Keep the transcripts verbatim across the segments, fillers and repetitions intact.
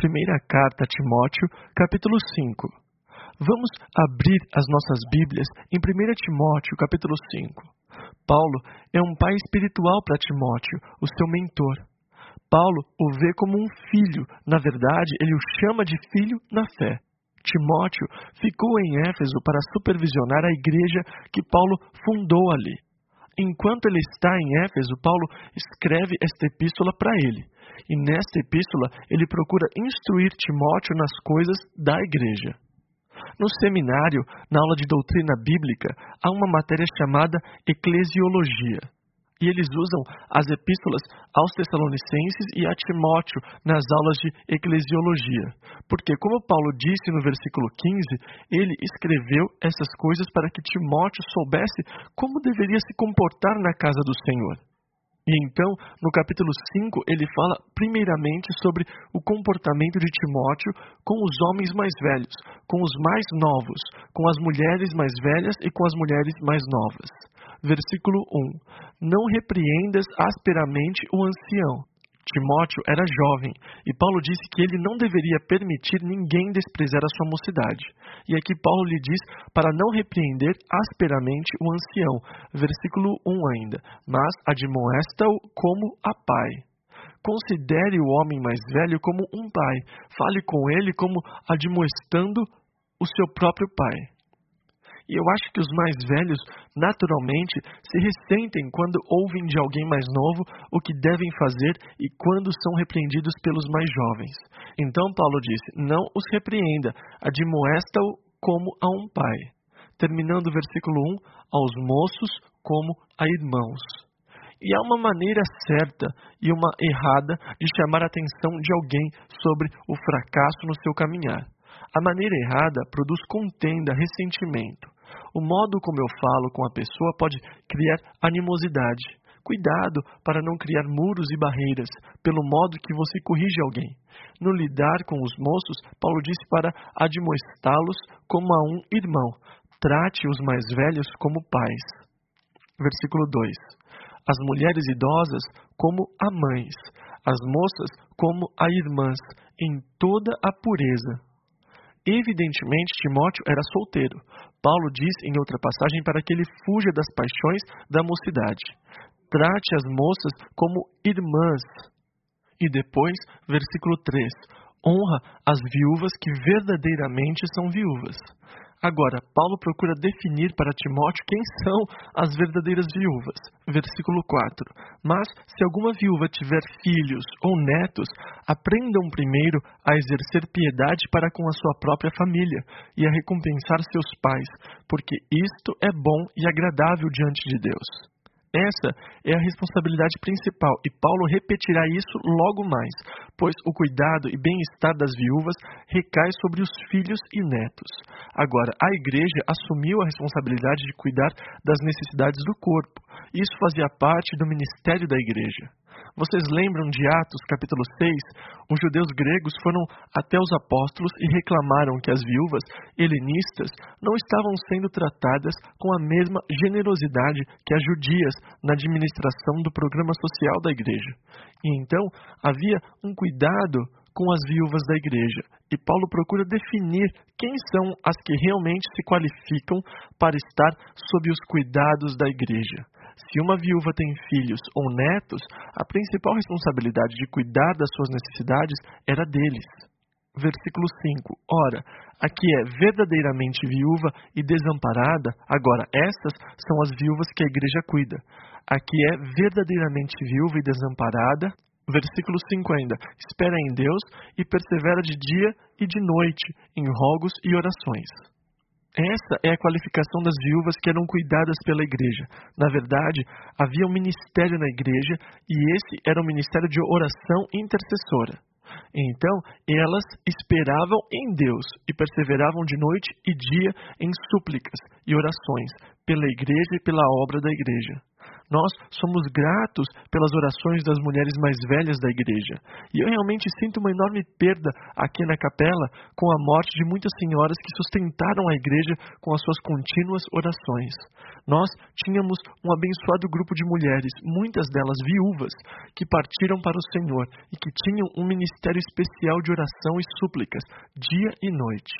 Primeira Carta a Timóteo, capítulo cinco. Vamos abrir as nossas Bíblias em Primeira Timóteo, capítulo cinco. Paulo é um pai espiritual para Timóteo, o seu mentor. Paulo o vê como um filho, na verdade, ele o chama de filho na fé. Timóteo ficou em Éfeso para supervisionar a igreja que Paulo fundou ali. Enquanto ele está em Éfeso, Paulo escreve esta epístola para ele. E nesta epístola, ele procura instruir Timóteo nas coisas da igreja. No seminário, na aula de doutrina bíblica, há uma matéria chamada eclesiologia. E eles usam as epístolas aos Tessalonicenses e a Timóteo nas aulas de eclesiologia. Porque, como Paulo disse no versículo quinze, ele escreveu essas coisas para que Timóteo soubesse como deveria se comportar na casa do Senhor. E então, no capítulo cinco, ele fala primeiramente sobre o comportamento de Timóteo com os homens mais velhos, com os mais novos, com as mulheres mais velhas e com as mulheres mais novas. Versículo um. Não repreendas asperamente o ancião. Timóteo era jovem, e Paulo disse que ele não deveria permitir ninguém desprezar a sua mocidade. E aqui Paulo lhe diz para não repreender asperamente o ancião. Versículo um ainda. Mas admoesta-o como a pai. Considere o homem mais velho como um pai. Fale com ele como admoestando o seu próprio pai. E eu acho que os mais velhos, naturalmente, se ressentem quando ouvem de alguém mais novo o que devem fazer e quando são repreendidos pelos mais jovens. Então Paulo disse, não os repreenda, admoesta-o como a um pai. Terminando o versículo um, aos moços como a irmãos. E há uma maneira certa e uma errada de chamar a atenção de alguém sobre o fracasso no seu caminhar. A maneira errada produz contenda, ressentimento. O modo como eu falo com a pessoa pode criar animosidade. Cuidado para não criar muros e barreiras pelo modo que você corrige alguém. No lidar com os moços, Paulo disse para admoestá-los como a um irmão. Trate os mais velhos como pais. Versículo dois. As mulheres idosas como a mães, as moças como a irmãs, em toda a pureza. Evidentemente, Timóteo era solteiro. Paulo diz em outra passagem para que ele fuja das paixões da mocidade. Trate as moças como irmãs. E depois, versículo três. Honra as viúvas que verdadeiramente são viúvas. Agora, Paulo procura definir para Timóteo quem são as verdadeiras viúvas. Versículo quatro. Mas, se alguma viúva tiver filhos ou netos, aprendam primeiro a exercer piedade para com a sua própria família e a recompensar seus pais, porque isto é bom e agradável diante de Deus. Essa é a responsabilidade principal, e Paulo repetirá isso logo mais, pois o cuidado e bem-estar das viúvas recai sobre os filhos e netos. Agora, a igreja assumiu a responsabilidade de cuidar das necessidades do corpo. Isso fazia parte do ministério da igreja. Vocês lembram de Atos, capítulo seis? Os judeus gregos foram até os apóstolos e reclamaram que as viúvas helenistas não estavam sendo tratadas com a mesma generosidade que as judias na administração do programa social da igreja. E então havia um cuidado com as viúvas da igreja. E Paulo procura definir quem são as que realmente se qualificam para estar sob os cuidados da igreja. Se uma viúva tem filhos ou netos, a principal responsabilidade de cuidar das suas necessidades era deles. Versículo cinco. Ora, a que é verdadeiramente viúva e desamparada, agora estas são as viúvas que a igreja cuida. A que é verdadeiramente viúva e desamparada, versículo cinco ainda, espera em Deus e persevera de dia e de noite em rogos e orações. Essa é a qualificação das viúvas que eram cuidadas pela igreja. Na verdade, havia um ministério na igreja e esse era o ministério de oração intercessora. Então, elas esperavam em Deus e perseveravam de noite e dia em súplicas e orações pela igreja e pela obra da igreja. Nós somos gratos pelas orações das mulheres mais velhas da igreja. E eu realmente sinto uma enorme perda aqui na capela com a morte de muitas senhoras que sustentaram a igreja com as suas contínuas orações. Nós tínhamos um abençoado grupo de mulheres, muitas delas viúvas, que partiram para o Senhor e que tinham um ministério especial de oração e súplicas, dia e noite.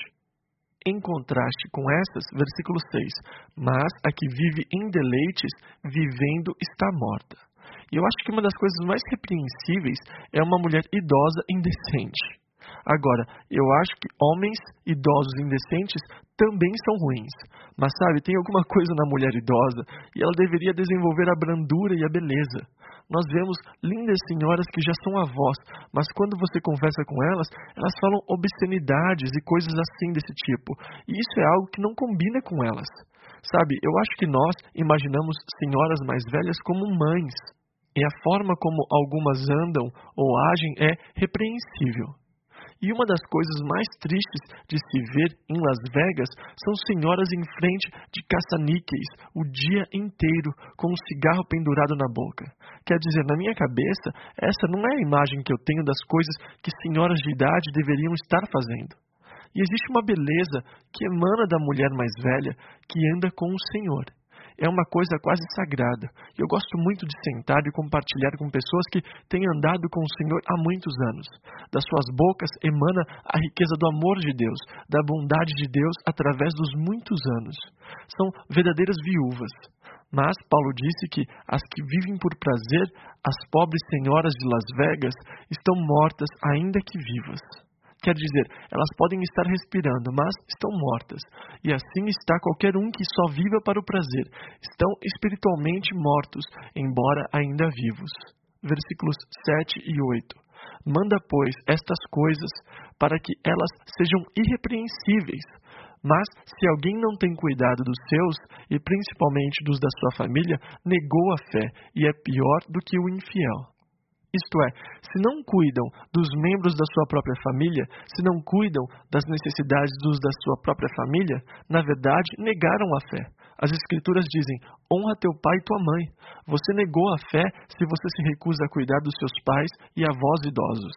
Em contraste com essas, versículo seis, mas a que vive em deleites, vivendo está morta. E eu acho que uma das coisas mais repreensíveis é uma mulher idosa indecente. Agora, eu acho que homens idosos indecentes também são ruins. Mas sabe, tem alguma coisa na mulher idosa e ela deveria desenvolver a brandura e a beleza. Nós vemos lindas senhoras que já são avós, mas quando você conversa com elas, elas falam obscenidades e coisas assim desse tipo. E isso é algo que não combina com elas. Sabe, eu acho que nós imaginamos senhoras mais velhas como mães. E a forma como algumas andam ou agem é repreensível. E uma das coisas mais tristes de se ver em Las Vegas são senhoras em frente de caça-níqueis o dia inteiro com um cigarro pendurado na boca. Quer dizer, na minha cabeça, essa não é a imagem que eu tenho das coisas que senhoras de idade deveriam estar fazendo. E existe uma beleza que emana da mulher mais velha que anda com o Senhor. É uma coisa quase sagrada. E eu gosto muito de sentar e compartilhar com pessoas que têm andado com o Senhor há muitos anos. Das suas bocas emana a riqueza do amor de Deus, da bondade de Deus através dos muitos anos. São verdadeiras viúvas. Mas Paulo disse que as que vivem por prazer, as pobres senhoras de Las Vegas, estão mortas ainda que vivas. Quer dizer, elas podem estar respirando, mas estão mortas. E assim está qualquer um que só viva para o prazer. Estão espiritualmente mortos, embora ainda vivos. Versículos sete e oito. Manda, pois, estas coisas para que elas sejam irrepreensíveis. Mas, se alguém não tem cuidado dos seus, e principalmente dos da sua família, negou a fé, e é pior do que o infiel. Isto é, se não cuidam dos membros da sua própria família, se não cuidam das necessidades dos da sua própria família, na verdade, negaram a fé. As Escrituras dizem, honra teu pai e tua mãe. Você negou a fé se você se recusa a cuidar dos seus pais e avós idosos.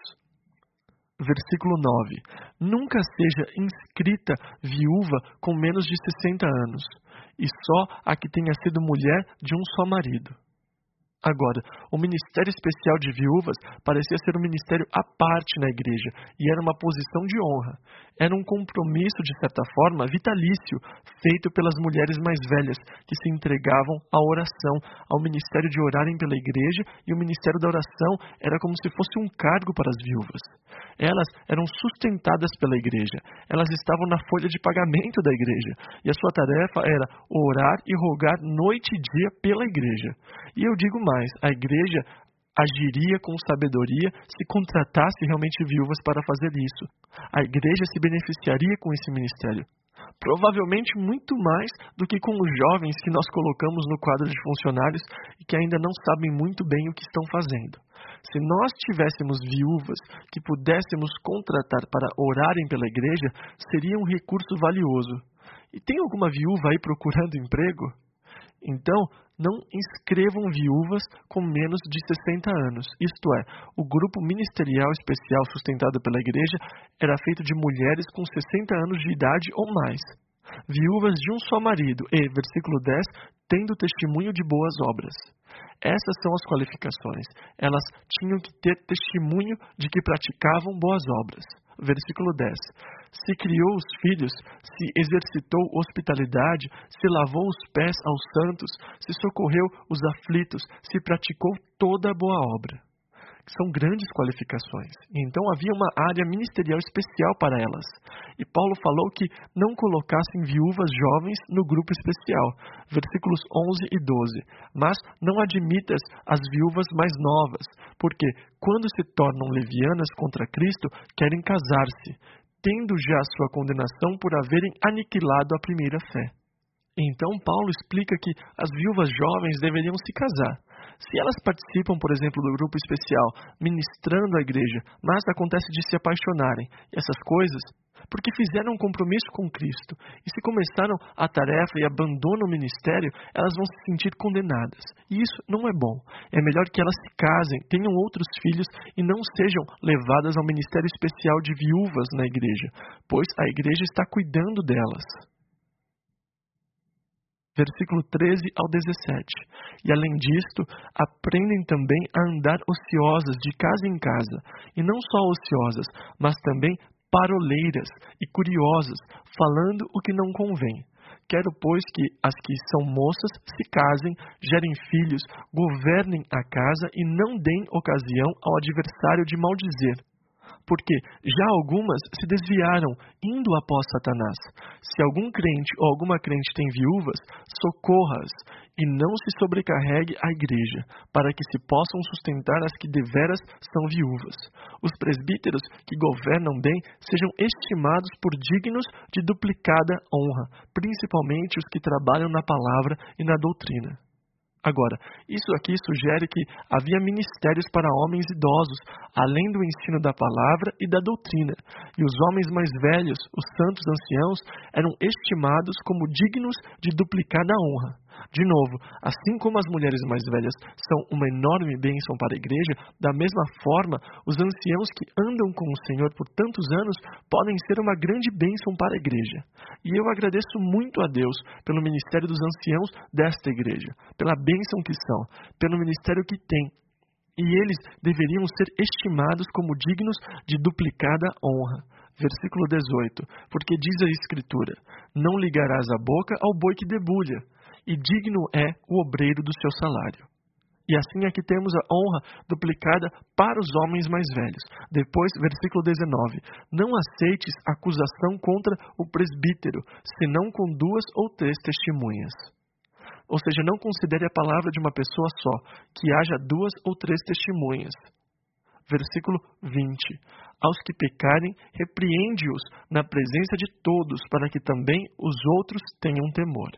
Versículo nove. Nunca seja inscrita viúva com menos de sessenta anos, e só a que tenha sido mulher de um só marido. Agora, o ministério especial de viúvas parecia ser um ministério à parte na igreja e era uma posição de honra. Era um compromisso, de certa forma, vitalício, feito pelas mulheres mais velhas, que se entregavam à oração, ao ministério de orarem pela igreja, e o ministério da oração era como se fosse um cargo para as viúvas. Elas eram sustentadas pela igreja, elas estavam na folha de pagamento da igreja, e a sua tarefa era orar e rogar noite e dia pela igreja. E eu digo mais, a igreja agiria com sabedoria se contratasse realmente viúvas para fazer isso. A igreja se beneficiaria com esse ministério. Provavelmente muito mais do que com os jovens que nós colocamos no quadro de funcionários e que ainda não sabem muito bem o que estão fazendo. Se nós tivéssemos viúvas que pudéssemos contratar para orarem pela igreja, seria um recurso valioso. E tem alguma viúva aí procurando emprego? Então, não inscrevam viúvas com menos de sessenta anos. Isto é, o grupo ministerial especial sustentado pela igreja era feito de mulheres com sessenta anos de idade ou mais. Viúvas de um só marido e, versículo dez, tendo testemunho de boas obras. Essas são as qualificações. Elas tinham que ter testemunho de que praticavam boas obras. Versículo dez. Se criou os filhos, se exercitou hospitalidade, se lavou os pés aos santos, se socorreu os aflitos, se praticou toda a boa obra. São grandes qualificações. Então havia uma área ministerial especial para elas. E Paulo falou que não colocassem viúvas jovens no grupo especial. Versículos onze e doze. Mas não admitas as viúvas mais novas, porque quando se tornam levianas contra Cristo, querem casar-se, tendo já sua condenação por haverem aniquilado a primeira fé. Então Paulo explica que as viúvas jovens deveriam se casar. Se elas participam, por exemplo, do grupo especial, ministrando a igreja, mas acontece de se apaixonarem, essas coisas, porque fizeram um compromisso com Cristo, e se começaram a tarefa e abandonam o ministério, elas vão se sentir condenadas. E isso não é bom. É melhor que elas se casem, tenham outros filhos e não sejam levadas ao ministério especial de viúvas na igreja, pois a igreja está cuidando delas. Versículo treze ao dezessete. E além disto, aprendem também a andar ociosas de casa em casa, e não só ociosas, mas também paroleiras e curiosas, falando o que não convém. Quero, pois, que as que são moças se casem, gerem filhos, governem a casa e não deem ocasião ao adversário de maldizer. Porque já algumas se desviaram, indo após Satanás. Se algum crente ou alguma crente tem viúvas, socorra-as, e não se sobrecarregue a igreja, para que se possam sustentar as que deveras são viúvas. Os presbíteros que governam bem sejam estimados por dignos de duplicada honra, principalmente os que trabalham na palavra e na doutrina. Agora, isso aqui sugere que havia ministérios para homens idosos, além do ensino da palavra e da doutrina, e os homens mais velhos, os santos anciãos, eram estimados como dignos de duplicada honra. De novo, assim como as mulheres mais velhas são uma enorme bênção para a igreja, da mesma forma, os anciãos que andam com o Senhor por tantos anos podem ser uma grande bênção para a igreja. E eu agradeço muito a Deus pelo ministério dos anciãos desta igreja, pela bênção que são, pelo ministério que têm. E eles deveriam ser estimados como dignos de duplicada honra. Versículo dezoito. Porque diz a Escritura: não ligarás a boca ao boi que debulha, e digno é o obreiro do seu salário. E assim aqui temos a honra duplicada para os homens mais velhos. Depois, versículo dezenove. Não aceites acusação contra o presbítero, senão com duas ou três testemunhas. Ou seja, não considere a palavra de uma pessoa só, que haja duas ou três testemunhas. Versículo vinte. Aos que pecarem, repreende-os na presença de todos, para que também os outros tenham temor.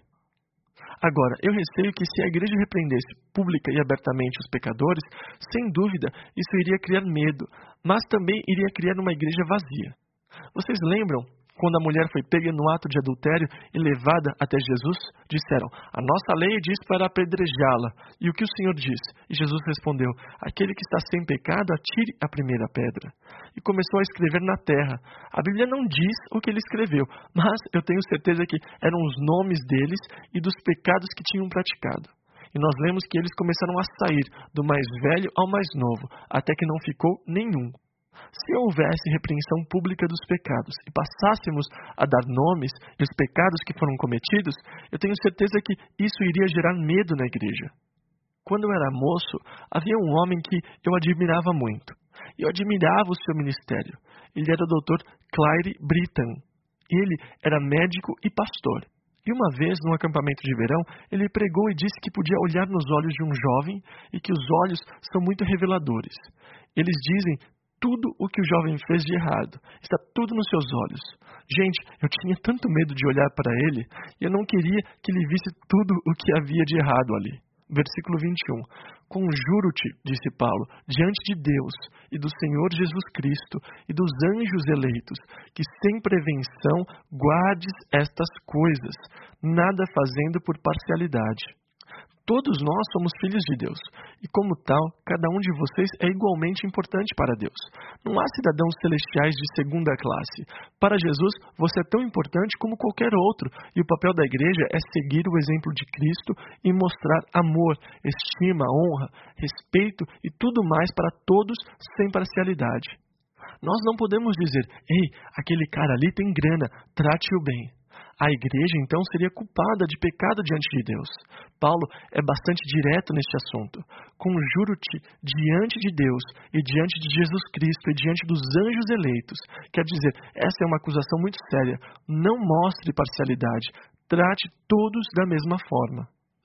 Agora, eu receio que se a igreja repreendesse pública e abertamente os pecadores, sem dúvida, isso iria criar medo, mas também iria criar uma igreja vazia. Vocês lembram quando a mulher foi pega no ato de adultério e levada até Jesus? Disseram: a nossa lei diz para apedrejá-la. E o que o Senhor diz? E Jesus respondeu: aquele que está sem pecado, atire a primeira pedra. E começou a escrever na terra. A Bíblia não diz o que ele escreveu, mas eu tenho certeza que eram os nomes deles e dos pecados que tinham praticado. E nós lemos que eles começaram a sair do mais velho ao mais novo, até que não ficou nenhum. Se houvesse repreensão pública dos pecados e passássemos a dar nomes e os pecados que foram cometidos, eu tenho certeza que isso iria gerar medo na igreja. Quando eu era moço, havia um homem que eu admirava muito. Eu admirava o seu ministério. Ele era o doutor Claire Britton. Ele era médico e pastor. E uma vez, num acampamento de verão, ele pregou e disse que podia olhar nos olhos de um jovem e que os olhos são muito reveladores. Eles dizem tudo o que o jovem fez de errado. Está tudo nos seus olhos. Gente, eu tinha tanto medo de olhar para ele, e eu não queria que ele visse tudo o que havia de errado ali. Versículo vinte e um. Conjuro-te, disse Paulo, diante de Deus e do Senhor Jesus Cristo e dos anjos eleitos, que sem prevenção guardes estas coisas, nada fazendo por parcialidade. Todos nós somos filhos de Deus, e como tal, cada um de vocês é igualmente importante para Deus. Não há cidadãos celestiais de segunda classe. Para Jesus, você é tão importante como qualquer outro, e o papel da igreja é seguir o exemplo de Cristo e mostrar amor, estima, honra, respeito e tudo mais para todos sem parcialidade. Nós não podemos dizer: ei, aquele cara ali tem grana, trate-o bem. A igreja, então, seria culpada de pecado diante de Deus. Paulo é bastante direto neste assunto. Conjuro-te diante de Deus e diante de Jesus Cristo e diante dos anjos eleitos. Quer dizer, essa é uma acusação muito séria. Não mostre parcialidade. Trate todos da mesma forma.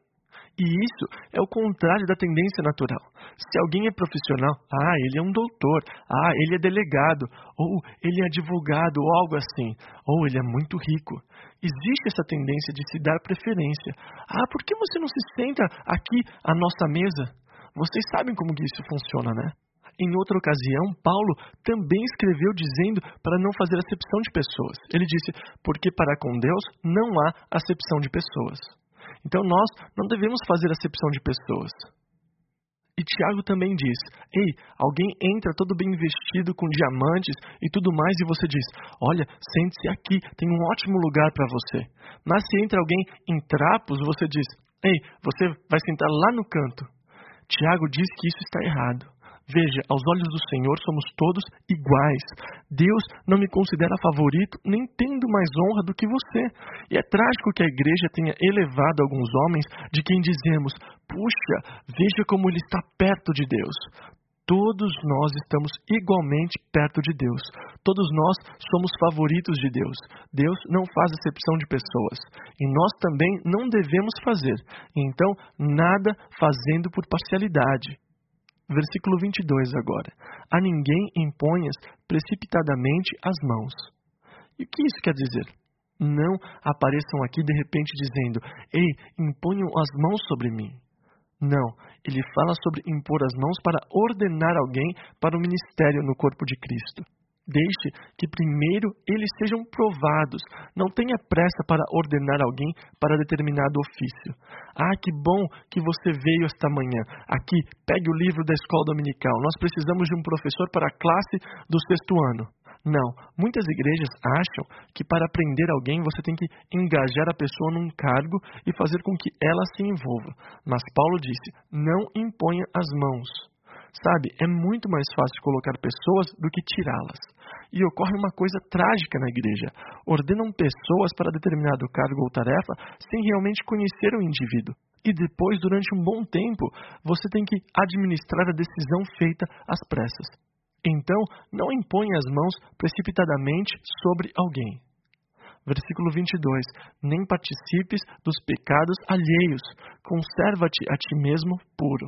E isso é o contrário da tendência natural. Se alguém é profissional, ah, ele é um doutor, ah, ele é delegado, ou ele é advogado, ou algo assim, ou ele é muito rico. Existe essa tendência de se dar preferência. Ah, por que você não se senta aqui à nossa mesa? Vocês sabem como que isso funciona, né? Em outra ocasião, Paulo também escreveu dizendo para não fazer acepção de pessoas. Ele disse, porque para com Deus não há acepção de pessoas. Então nós não devemos fazer acepção de pessoas. E Tiago também diz, ei, alguém entra todo bem vestido com diamantes e tudo mais e você diz, olha, sente-se aqui, tem um ótimo lugar para você. Mas se entra alguém em trapos, você diz, ei, você vai sentar lá no canto. Tiago diz que isso está errado. Veja, aos olhos do Senhor somos todos iguais. Deus não me considera favorito, nem tendo mais honra do que você. E é trágico que a igreja tenha elevado alguns homens de quem dizemos, puxa, veja como ele está perto de Deus. Todos nós estamos igualmente perto de Deus. Todos nós somos favoritos de Deus. Deus não faz acepção de pessoas. E nós também não devemos fazer. Então, nada fazendo por parcialidade. Versículo vinte e dois agora. A ninguém imponhas precipitadamente as mãos. E o que isso quer dizer? Não apareçam aqui de repente dizendo, ei, imponham as mãos sobre mim. Não, ele fala sobre impor as mãos para ordenar alguém para o ministério no corpo de Cristo. Deixe que primeiro eles sejam provados. Não tenha pressa para ordenar alguém para determinado ofício. Ah, que bom que você veio esta manhã. Aqui, pegue o livro da escola dominical. Nós precisamos de um professor para a classe do sexto ano. Não, muitas igrejas acham que para aprender alguém você tem que engajar a pessoa num cargo e fazer com que ela se envolva. Mas Paulo disse, não imponha as mãos. Sabe, é muito mais fácil colocar pessoas do que tirá-las. E ocorre uma coisa trágica na igreja. Ordenam pessoas para determinado cargo ou tarefa sem realmente conhecer o indivíduo. E depois, durante um bom tempo, você tem que administrar a decisão feita às pressas. Então, não imponha as mãos precipitadamente sobre alguém. Versículo vinte e dois. Nem participes dos pecados alheios. Conserva-te a ti mesmo puro.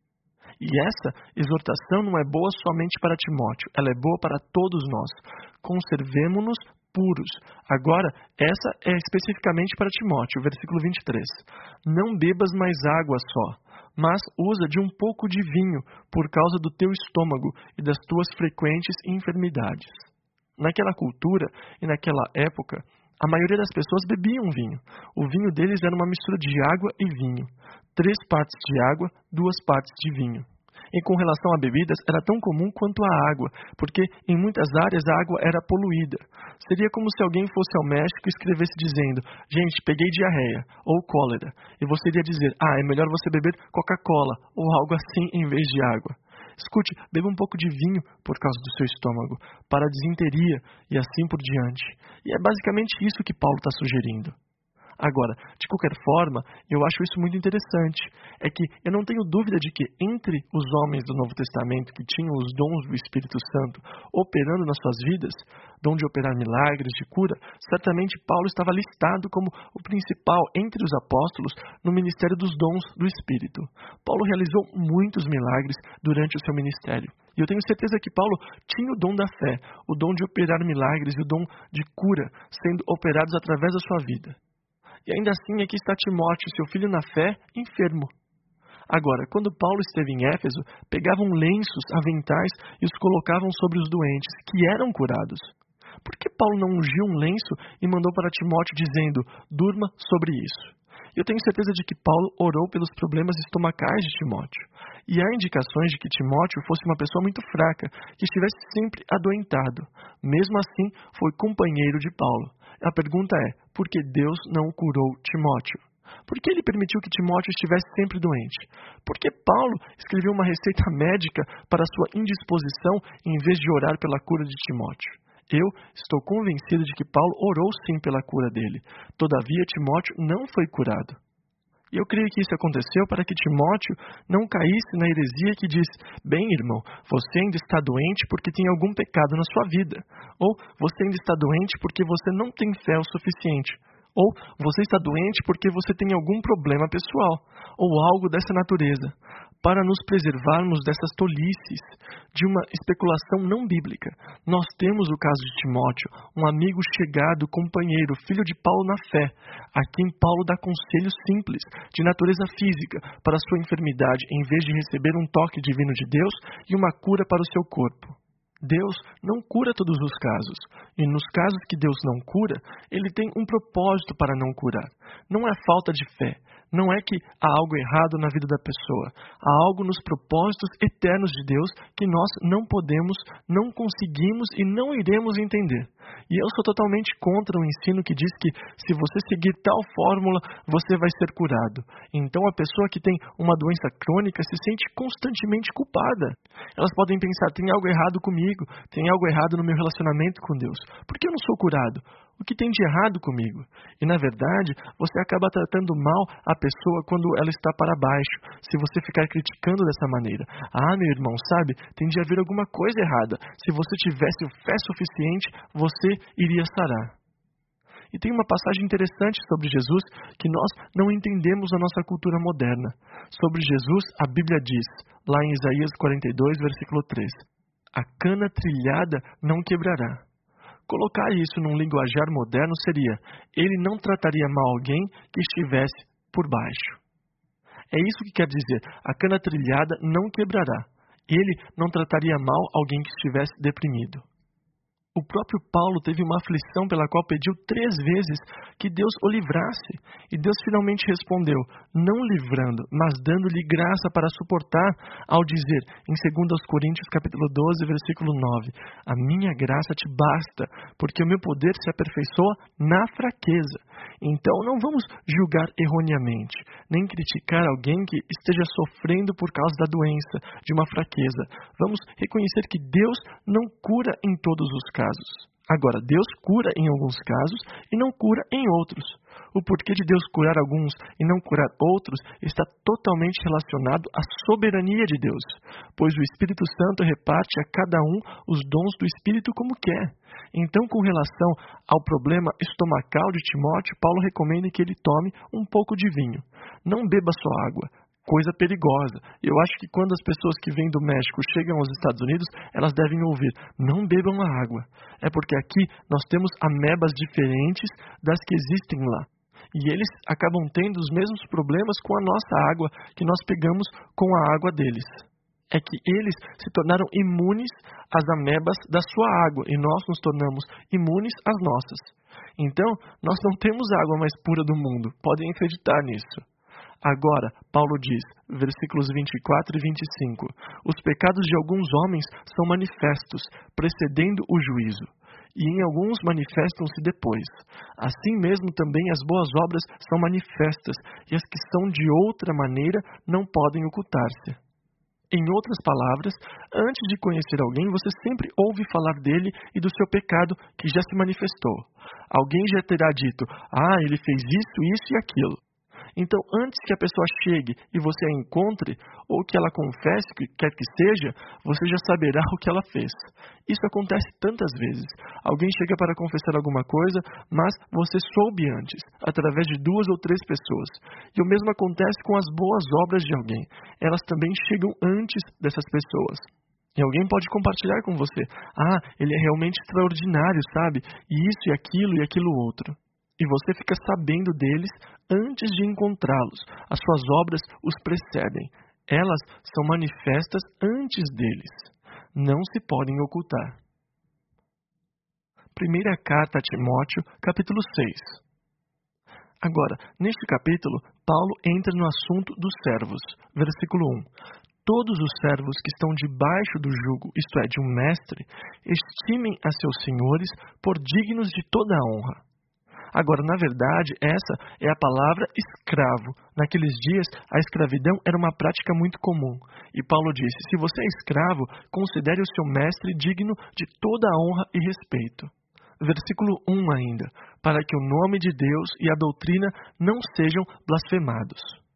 E essa exortação não é boa somente para Timóteo, ela é boa para todos nós. Conservemo-nos puros. Agora, essa é especificamente para Timóteo, versículo vinte e três. Não bebas mais água só, mas usa de um pouco de vinho, por causa do teu estômago e das tuas frequentes enfermidades. Naquela cultura e naquela época, a maioria das pessoas bebiam vinho. O vinho deles era uma mistura de água e vinho. Três partes de água, duas partes de vinho. E com relação a bebidas, era tão comum quanto a água, porque em muitas áreas a água era poluída. Seria como se alguém fosse ao México e escrevesse dizendo, gente, peguei diarreia, ou cólera. E você iria dizer, ah, é melhor você beber Coca-Cola, ou algo assim em vez de água. Escute, beba um pouco de vinho por causa do seu estômago, para a disenteria e assim por diante. E é basicamente isso que Paulo está sugerindo. Agora, de qualquer forma, eu acho isso muito interessante. É que eu não tenho dúvida de que entre os homens do Novo Testamento que tinham os dons do Espírito Santo operando nas suas vidas, dom de operar milagres, de cura, certamente Paulo estava listado como o principal entre os apóstolos no ministério dos dons do Espírito. Paulo realizou muitos milagres durante o seu ministério. E eu tenho certeza que Paulo tinha o dom da fé, o dom de operar milagres e o dom de cura sendo operados através da sua vida. E ainda assim, aqui está Timóteo, seu filho na fé, enfermo. Agora, quando Paulo esteve em Éfeso, pegavam lenços, aventais e os colocavam sobre os doentes, que eram curados. Por que Paulo não ungiu um lenço e mandou para Timóteo dizendo, durma sobre isso? Eu tenho certeza de que Paulo orou pelos problemas estomacais de Timóteo. E há indicações de que Timóteo fosse uma pessoa muito fraca, que estivesse sempre adoentado. Mesmo assim, foi companheiro de Paulo. A pergunta é, por que Deus não curou Timóteo? Por que ele permitiu que Timóteo estivesse sempre doente? Por que Paulo escreveu uma receita médica para sua indisposição em vez de orar pela cura de Timóteo? Eu estou convencido de que Paulo orou sim pela cura dele. Todavia, Timóteo não foi curado. E eu creio que isso aconteceu para que Timóteo não caísse na heresia que diz, bem, irmão, você ainda está doente porque tem algum pecado na sua vida. Ou você ainda está doente porque você não tem fé o suficiente. Ou você está doente porque você tem algum problema pessoal. Ou algo dessa natureza. para nos preservarmos dessas tolices, de uma especulação não bíblica. Nós temos o caso de Timóteo, um amigo chegado, companheiro, filho de Paulo na fé, a quem Paulo dá conselhos simples, de natureza física, para sua enfermidade, em vez de receber um toque divino de Deus e uma cura para o seu corpo. Deus não cura todos os casos, e nos casos que Deus não cura, Ele tem um propósito para não curar. Não é falta de fé, não é que há algo errado na vida da pessoa, há algo nos propósitos eternos de Deus que nós não podemos, não conseguimos e não iremos entender. E eu sou totalmente contra o ensino que diz que se você seguir tal fórmula, você vai ser curado. Então a pessoa que tem uma doença crônica se sente constantemente culpada. Elas podem pensar, tem algo errado comigo, tem algo errado no meu relacionamento com Deus. Por que eu não sou curado? O que tem de errado comigo? E na verdade, você acaba tratando mal a pessoa quando ela está para baixo, se você ficar criticando dessa maneira. Ah, meu irmão, sabe, tem de haver alguma coisa errada. Se você tivesse fé suficiente, você iria sarar. E tem uma passagem interessante sobre Jesus que nós não entendemos na nossa cultura moderna. Sobre Jesus, a Bíblia diz, lá em Isaías quarenta e dois, versículo três, a cana trilhada não quebrará. Colocar isso num linguajar moderno seria, ele não trataria mal alguém que estivesse por baixo. É isso que quer dizer, a cana trilhada não quebrará. Ele não trataria mal alguém que estivesse deprimido. O próprio Paulo teve uma aflição pela qual pediu três vezes que Deus o livrasse. E Deus finalmente respondeu, não livrando, mas dando-lhe graça para suportar, ao dizer, em dois Coríntios capítulo doze, versículo nove, a minha graça te basta, porque o meu poder se aperfeiçoa na fraqueza. Então não vamos julgar erroneamente, nem criticar alguém que esteja sofrendo por causa da doença, de uma fraqueza. Vamos reconhecer que Deus não cura em todos os casos. Agora, Deus cura em alguns casos e não cura em outros. O porquê de Deus curar alguns e não curar outros está totalmente relacionado à soberania de Deus, pois o Espírito Santo reparte a cada um os dons do Espírito como quer. Então, com relação ao problema estomacal de Timóteo, Paulo recomenda que ele tome um pouco de vinho. Não beba só água. Coisa perigosa. Eu acho que quando as pessoas que vêm do México chegam aos Estados Unidos, elas devem ouvir, não bebam a água. É porque aqui nós temos amebas diferentes das que existem lá. E eles acabam tendo os mesmos problemas com a nossa água que nós pegamos com a água deles. É que eles se tornaram imunes às amebas da sua água e nós nos tornamos imunes às nossas. Então, nós não temos a água mais pura do mundo. Podem acreditar nisso. Agora, Paulo diz, versículos vinte e quatro e vinte e cinco, os pecados de alguns homens são manifestos, precedendo o juízo, e em alguns manifestam-se depois. Assim mesmo também as boas obras são manifestas, e as que são de outra maneira não podem ocultar-se. Em outras palavras, antes de conhecer alguém, você sempre ouve falar dele e do seu pecado que já se manifestou. Alguém já terá dito, ah, ele fez isso, isso e aquilo. Então, antes que a pessoa chegue e você a encontre, ou que ela confesse que quer que seja, você já saberá o que ela fez. Isso acontece tantas vezes. Alguém chega para confessar alguma coisa, mas você soube antes, através de duas ou três pessoas. E o mesmo acontece com as boas obras de alguém. Elas também chegam antes dessas pessoas. E alguém pode compartilhar com você. Ah, ele é realmente extraordinário, sabe? E isso e aquilo e aquilo outro. E você fica sabendo deles antes de encontrá-los. As suas obras os precedem. Elas são manifestas antes deles. Não se podem ocultar. Primeira carta a Timóteo, capítulo seis. Agora, neste capítulo, Paulo entra no assunto dos servos. Versículo um. Todos os servos que estão debaixo do jugo, isto é, de um mestre, estimem a seus senhores por dignos de toda a honra. Agora, na verdade, essa é a palavra escravo. Naqueles dias, a escravidão era uma prática muito comum. E Paulo disse, se você é escravo, considere o seu mestre digno de toda a honra e respeito. Versículo um ainda, para que o nome de Deus e a doutrina não sejam blasfemados.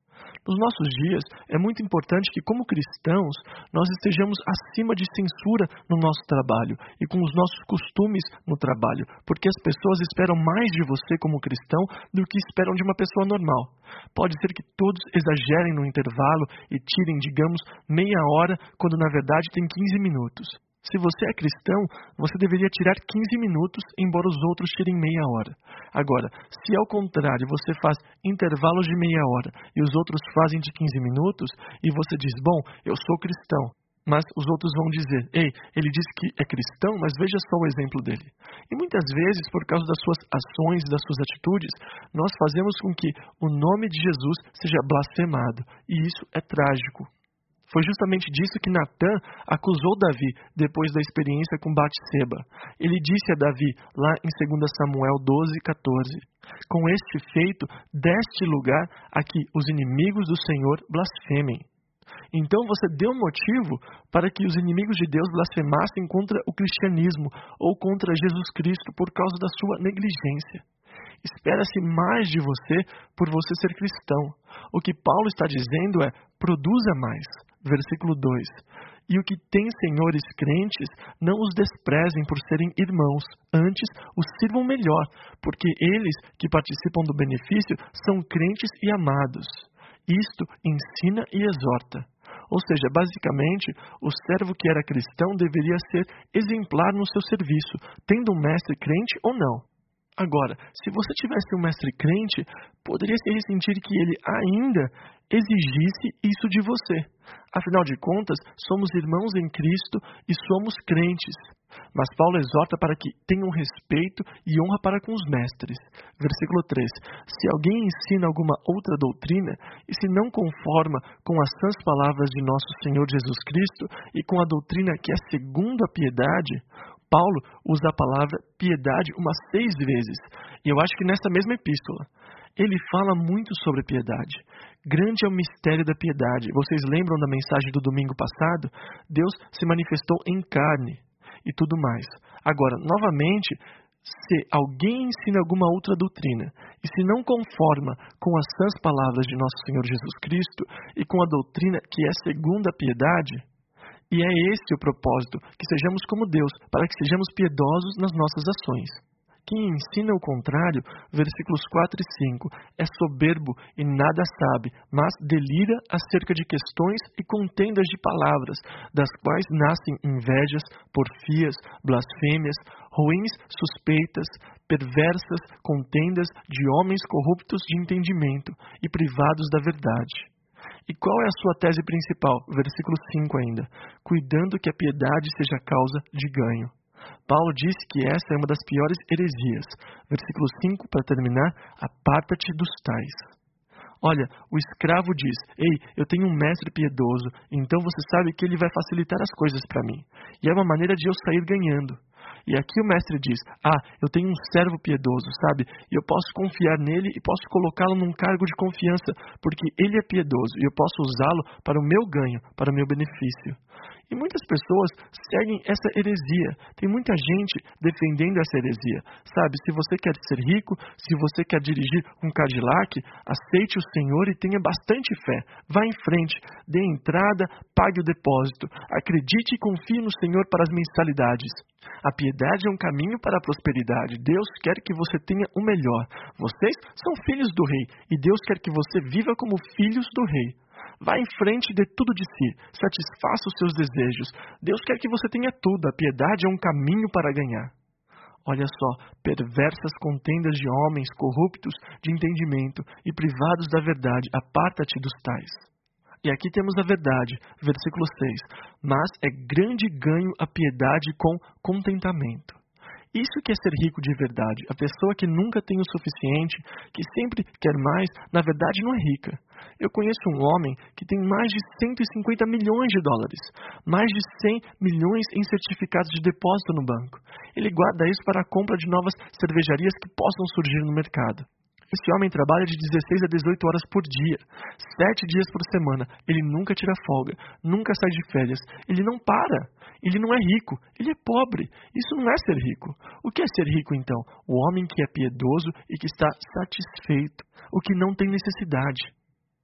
Nos nossos dias, é muito importante que, como cristãos, nós estejamos acima de censura no nosso trabalho e com os nossos costumes no trabalho, porque as pessoas esperam mais de você como cristão do que esperam de uma pessoa normal. Pode ser que todos exagerem no intervalo e tirem, digamos, meia hora, quando na verdade tem quinze minutos. Se você é cristão, você deveria tirar quinze minutos, embora os outros tirem meia hora. Agora, se ao contrário você faz intervalos de meia hora e os outros fazem de quinze minutos, e você diz, bom, eu sou cristão, mas os outros vão dizer, ei, ele disse que é cristão, mas veja só o exemplo dele. E muitas vezes, por causa das suas ações e das suas atitudes, nós fazemos com que o nome de Jesus seja blasfemado, e isso é trágico. Foi justamente disso que Natã acusou Davi depois da experiência com Batseba. Ele disse a Davi, lá em dois Samuel doze, quatorze, com este feito, deste lugar a que os inimigos do Senhor blasfemem. Então você deu motivo para que os inimigos de Deus blasfemassem contra o cristianismo ou contra Jesus Cristo por causa da sua negligência. Espera-se mais de você por você ser cristão. O que Paulo está dizendo é, produza mais. Versículo dois. E o que tem senhores crentes, não os desprezem por serem irmãos, antes os sirvam melhor, porque eles que participam do benefício são crentes e amados. Isto ensina e exorta. Ou seja, basicamente, o servo que era cristão deveria ser exemplar no seu serviço, tendo um mestre crente ou não. Agora, se você tivesse um mestre crente, poderia se ressentir que ele ainda exigisse isso de você. Afinal de contas, somos irmãos em Cristo e somos crentes. Mas Paulo exorta para que tenham respeito e honra para com os mestres. Versículo três. Se alguém ensina alguma outra doutrina e se não conforma com as sãs palavras de nosso Senhor Jesus Cristo e com a doutrina que é segundo a piedade, Paulo usa a palavra piedade umas seis vezes, e eu acho que nessa mesma epístola. Ele fala muito sobre piedade. Grande é o mistério da piedade. Vocês lembram da mensagem do domingo passado? Deus se manifestou em carne e tudo mais. Agora, novamente, se alguém ensina alguma outra doutrina e se não conforma com as sãs palavras de nosso Senhor Jesus Cristo e com a doutrina que é segundo a piedade, e é esse o propósito, que sejamos como Deus, para que sejamos piedosos nas nossas ações. Quem ensina o contrário, versículos quatro e cinco, é soberbo e nada sabe, mas delira acerca de questões e contendas de palavras, das quais nascem invejas, porfias, blasfêmias, ruins suspeitas, perversas contendas de homens corruptos de entendimento e privados da verdade. E qual é a sua tese principal? Versículo cinco ainda. Cuidando que a piedade seja causa de ganho. Paulo disse que essa é uma das piores heresias. Versículo cinco, para terminar, aparta-te dos tais. Olha, o escravo diz, ei, eu tenho um mestre piedoso, então você sabe que ele vai facilitar as coisas para mim. E é uma maneira de eu sair ganhando. E aqui o mestre diz, ah, eu tenho um servo piedoso, sabe? E eu posso confiar nele e posso colocá-lo num cargo de confiança, porque ele é piedoso e eu posso usá-lo para o meu ganho, para o meu benefício. E muitas pessoas seguem essa heresia. Tem muita gente defendendo essa heresia. Sabe, se você quer ser rico, se você quer dirigir um Cadillac, aceite o Senhor e tenha bastante fé. Vá em frente, dê entrada, pague o depósito. Acredite e confie no Senhor para as mensalidades. A piedade é um caminho para a prosperidade. Deus quer que você tenha o melhor. Vocês são filhos do rei e Deus quer que você viva como filhos do rei. Vá em frente e dê tudo de si. Satisfaça os seus desejos. Deus quer que você tenha tudo. A piedade é um caminho para ganhar. Olha só, perversas contendas de homens corruptos de entendimento e privados da verdade, aparta-te dos tais. E aqui temos a verdade, versículo seis. Mas é grande ganho a piedade com contentamento. Isso que é ser rico de verdade. A pessoa que nunca tem o suficiente, que sempre quer mais, na verdade não é rica. Eu conheço um homem que tem mais de cento e cinquenta milhões de dólares, mais de cem milhões em certificados de depósito no banco. Ele guarda isso para a compra de novas cervejarias que possam surgir no mercado. Esse homem trabalha de dezesseis a dezoito horas por dia, sete dias por semana. Ele nunca tira folga, nunca sai de férias. Ele não para. Ele não é rico, ele é pobre. Isso não é ser rico. O que é ser rico, então? O homem que é piedoso e que está satisfeito, o que não tem necessidade.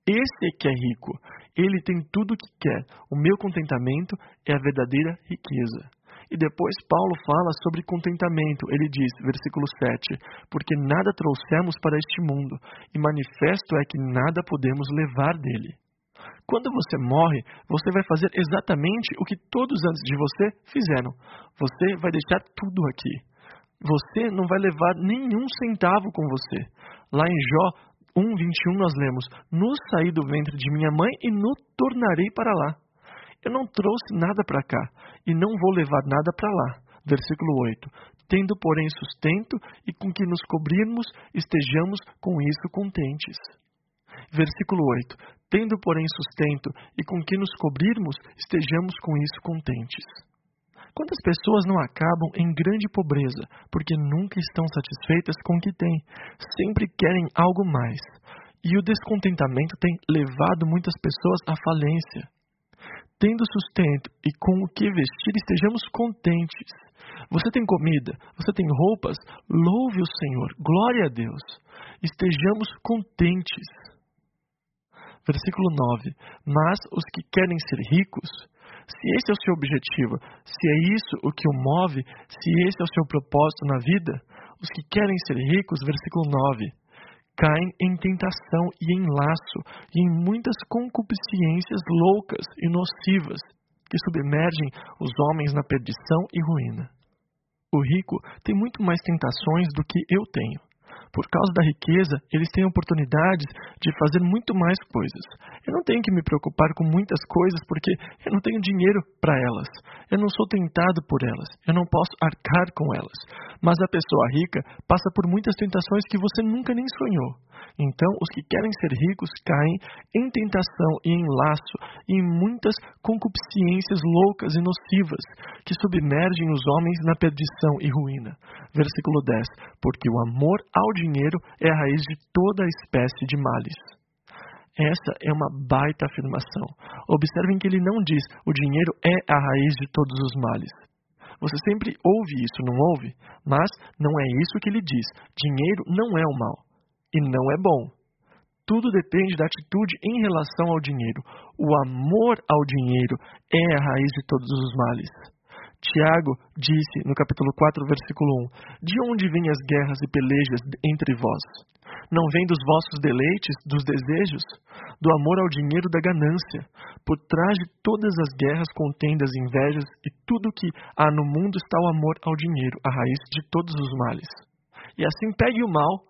Esse é que é rico. Ele tem tudo o que quer. O meu contentamento é a verdadeira riqueza. E depois Paulo fala sobre contentamento. Ele diz, versículo sete, porque nada trouxemos para este mundo, e manifesto é que nada podemos levar dele. Quando você morre, você vai fazer exatamente o que todos antes de você fizeram. Você vai deixar tudo aqui. Você não vai levar nenhum centavo com você. Lá em Jó um, vinte e um nós lemos, nos saí do ventre de minha mãe e nos tornarei para lá. Eu não trouxe nada para cá, e não vou levar nada para lá. Versículo oito. Tendo, porém, sustento, e com que nos cobrirmos, estejamos com isso contentes. Versículo oito. Tendo, porém, sustento, e com que nos cobrirmos, estejamos com isso contentes. Quantas pessoas não acabam em grande pobreza, porque nunca estão satisfeitas com o que têm, sempre querem algo mais. E o descontentamento tem levado muitas pessoas à falência. Tendo sustento e com o que vestir, estejamos contentes. Você tem comida, você tem roupas, louve o Senhor, glória a Deus. Estejamos contentes. Versículo nove. Mas os que querem ser ricos, se esse é o seu objetivo, se é isso o que o move, se esse é o seu propósito na vida, os que querem ser ricos, versículo nove, caem em tentação e em laço, e em muitas concupiscências loucas e nocivas, que submergem os homens na perdição e ruína. O rico tem muito mais tentações do que eu tenho. Por causa da riqueza, eles têm oportunidades de fazer muito mais coisas. Eu não tenho que me preocupar com muitas coisas porque eu não tenho dinheiro para elas. Eu não sou tentado por elas. Eu não posso arcar com elas. Mas a pessoa rica passa por muitas tentações que você nunca nem sonhou. Então, os que querem ser ricos caem em tentação e em laço e em muitas concupiscências loucas e nocivas que submergem os homens na perdição e ruína. Versículo dez. Porque o amor ao dinheiro é a raiz de toda espécie de males. Essa é uma baita afirmação. Observem que ele não diz o dinheiro é a raiz de todos os males. Você sempre ouve isso, não ouve? Mas não é isso que ele diz. Dinheiro não é o mal. E não é bom. Tudo depende da atitude em relação ao dinheiro. O amor ao dinheiro é a raiz de todos os males. Tiago disse no capítulo quatro, versículo um, de onde vêm as guerras e pelejas entre vós? Não vem dos vossos deleites, dos desejos, do amor ao dinheiro, da ganância. Por trás de todas as guerras, contendas, invejas e tudo que há no mundo está o amor ao dinheiro, a raiz de todos os males. E assim pegue o mal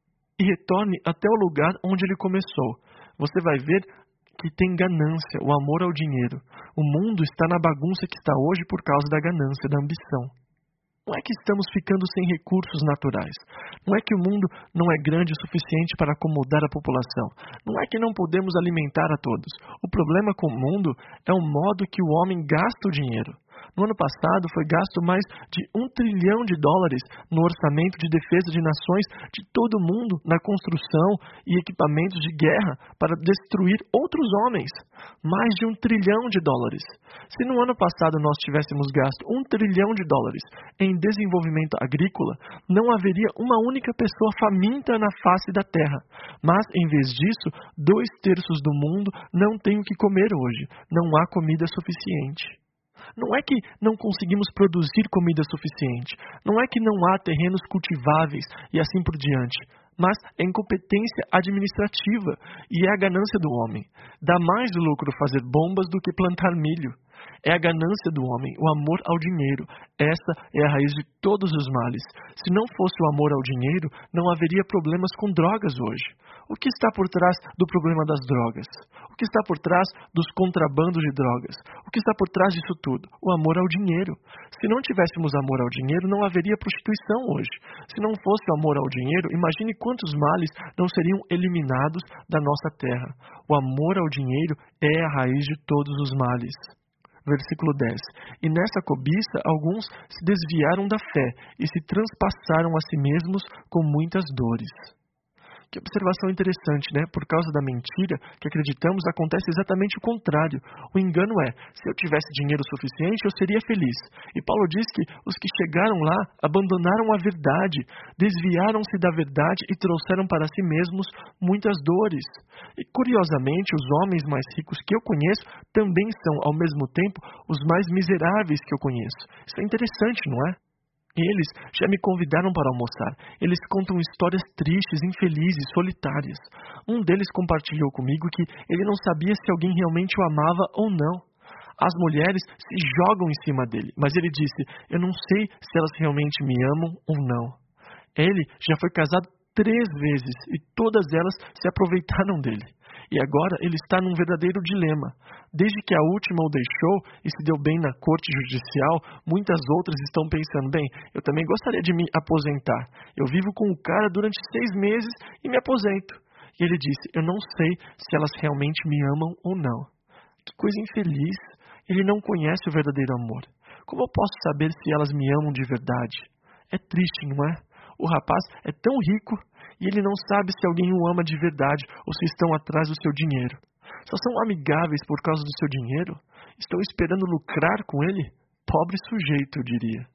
e retorne até o lugar onde ele começou. Você vai ver que tem ganância, o amor ao dinheiro. O mundo está na bagunça que está hoje por causa da ganância, da ambição. Não é que estamos ficando sem recursos naturais. Não é que o mundo não é grande o suficiente para acomodar a população. Não é que não podemos alimentar a todos. O problema com o mundo é o modo que o homem gasta o dinheiro. No ano passado foi gasto mais de um trilhão de dólares no orçamento de defesa de nações de todo o mundo na construção e equipamentos de guerra para destruir outros homens. Mais de um trilhão de dólares. Se no ano passado nós tivéssemos gasto um trilhão de dólares em desenvolvimento agrícola, não haveria uma única pessoa faminta na face da terra. Mas, em vez disso, dois terços do mundo não têm o que comer hoje. Não há comida suficiente. Não é que não conseguimos produzir comida suficiente. Não é que não há terrenos cultiváveis e assim por diante. Mas é incompetência administrativa e é a ganância do homem. Dá mais lucro fazer bombas do que plantar milho. É a ganância do homem, o amor ao dinheiro. Essa é a raiz de todos os males. Se não fosse o amor ao dinheiro, não haveria problemas com drogas hoje. O que está por trás do problema das drogas? O que está por trás dos contrabandos de drogas? O que está por trás disso tudo? O amor ao dinheiro. Se não tivéssemos amor ao dinheiro, não haveria prostituição hoje. Se não fosse o amor ao dinheiro, imagine quantos males não seriam eliminados da nossa terra. O amor ao dinheiro é a raiz de todos os males. Versículo dez. E nessa cobiça alguns se desviaram da fé e se transpassaram a si mesmos com muitas dores. Que observação interessante, né? Por causa da mentira que acreditamos, acontece exatamente o contrário. O engano é, se eu tivesse dinheiro suficiente, eu seria feliz. E Paulo diz que os que chegaram lá abandonaram a verdade, desviaram-se da verdade e trouxeram para si mesmos muitas dores. E curiosamente, os homens mais ricos que eu conheço também são, ao mesmo tempo, os mais miseráveis que eu conheço. Isso é interessante, não é? Eles já me convidaram para almoçar. Eles contam histórias tristes, infelizes, solitárias. Um deles compartilhou comigo que ele não sabia se alguém realmente o amava ou não. As mulheres se jogam em cima dele, mas ele disse, eu não sei se elas realmente me amam ou não. Ele já foi casado três vezes e todas elas se aproveitaram dele. E agora ele está num verdadeiro dilema. Desde que a última o deixou e se deu bem na corte judicial, muitas outras estão pensando, bem, eu também gostaria de me aposentar. Eu vivo com o cara durante seis meses e me aposento. E ele disse, eu não sei se elas realmente me amam ou não. Que coisa infeliz. Ele não conhece o verdadeiro amor. Como eu posso saber se elas me amam de verdade? É triste, não é? O rapaz é tão rico e ele não sabe se alguém o ama de verdade ou se estão atrás do seu dinheiro. Só são amigáveis por causa do seu dinheiro? Estão esperando lucrar com ele? Pobre sujeito, eu diria.